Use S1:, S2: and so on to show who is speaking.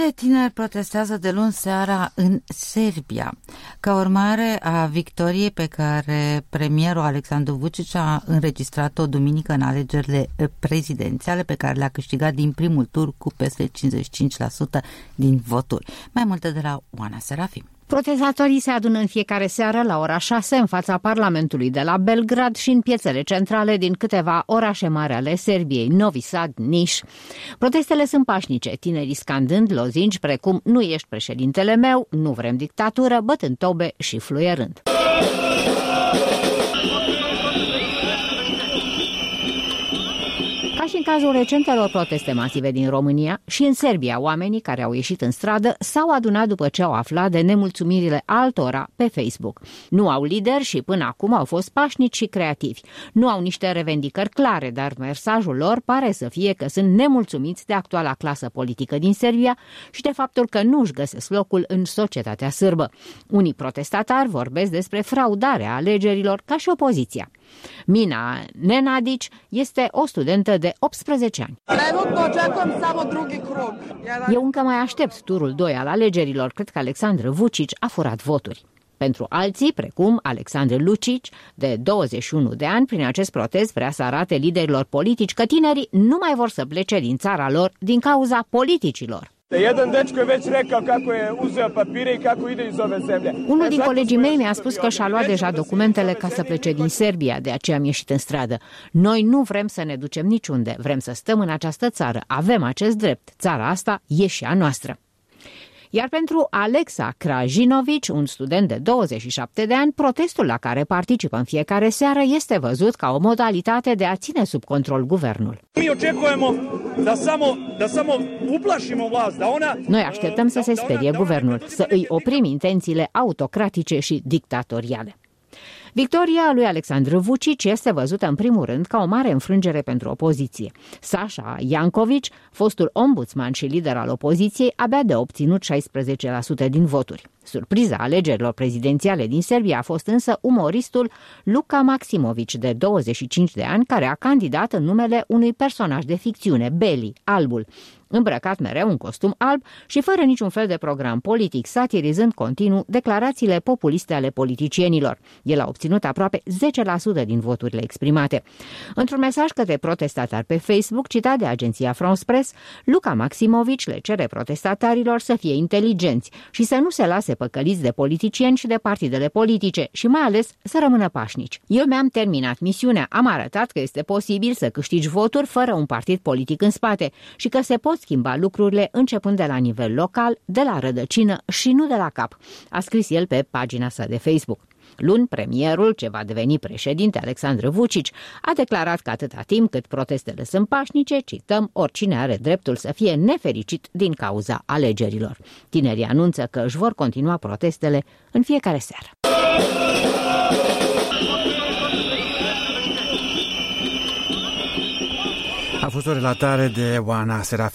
S1: Tineri protestează de luni seara în Serbia, ca urmare a victoriei pe care premierul Aleksandar Vučić a înregistrat-o duminică în alegerile prezidențiale, pe care le-a câștigat din primul tur cu peste 55% din voturi. Mai multe de la Oana Serafim.
S2: Protestatorii se adună în fiecare seară la ora 6 în fața Parlamentului de la Belgrad și în piețele centrale din câteva orașe mari ale Serbiei, Novi Sad, Niš. Protestele sunt pașnice, tinerii scandând lozinci precum "Nu ești președintele meu", "Nu vrem dictatură", bătând tobe și fluierând. Ca și în cazul recentelor proteste masive din România, și în Serbia oamenii care au ieșit în stradă s-au adunat după ce au aflat de nemulțumirile altora pe Facebook. Nu au lideri și până acum au fost pașnici și creativi. Nu au niște revendicări clare, dar mesajul lor pare să fie că sunt nemulțumiți de actuala clasă politică din Serbia și de faptul că nu își găsesc locul în societatea sârbă. Unii protestatari vorbesc despre fraudarea alegerilor ca și opoziția. Mina Nenadić este o studentă de 18 ani. Eu încă mai aștept turul 2 al alegerilor. Cred că Aleksandar Vučić a furat voturi. Pentru alții, precum Aleksandar Lučić, de 21 de ani, prin acest protest vrea să arate liderilor politici că tinerii nu mai vor să plece din țara lor din cauza politicilor. Unul din colegii mei mi-a spus că și-a luat deja documentele ca să plece din Serbia, de aceea am ieșit în stradă. Noi nu vrem să ne ducem niciunde, vrem să stăm în această țară, avem acest drept, țara asta e și a noastră. Iar pentru Alexa Krajinović, un student de 27 de ani, protestul la care participă în fiecare seară este văzut ca o modalitate de a ține sub control guvernul. Noi așteptăm să se sperie guvernul, să îi oprim intențiile autocratice și dictatoriale. Victoria lui Aleksandar Vučić este văzută în primul rând ca o mare înfrângere pentru opoziție. Saša Janković, fostul ombudsman și lider al opoziției, abia de obținut 16% din voturi. Surpriza alegerilor prezidențiale din Serbia a fost însă umoristul Luka Maksimović, de 25 de ani, care a candidat în numele unui personaj de ficțiune, Beli, albul, îmbrăcat mereu în costum alb și fără niciun fel de program politic, satirizând continuu declarațiile populiste ale politicienilor. El a obținut aproape 10% din voturile exprimate. Într-un mesaj către protestatari pe Facebook, citat de agenția France Press, Luka Maksimović le cere protestatarilor să fie inteligenți și să nu se lase păcăliți de politicieni și de partidele politice și mai ales să rămână pașnici. Eu mi-am terminat misiunea, am arătat că este posibil să câștigi voturi fără un partid politic în spate și că se pot schimba lucrurile începând de la nivel local, de la rădăcină și nu de la cap, a scris el pe pagina sa de Facebook. Luni, premierul, ce va deveni președinte, Aleksandar Vučić, a declarat că atâta timp cât protestele sunt pașnice, cităm, oricine are dreptul să fie nefericit din cauza alegerilor. Tinerii anunță că își vor continua protestele în fiecare seară.
S3: A fost o relatare de Oana Serafim.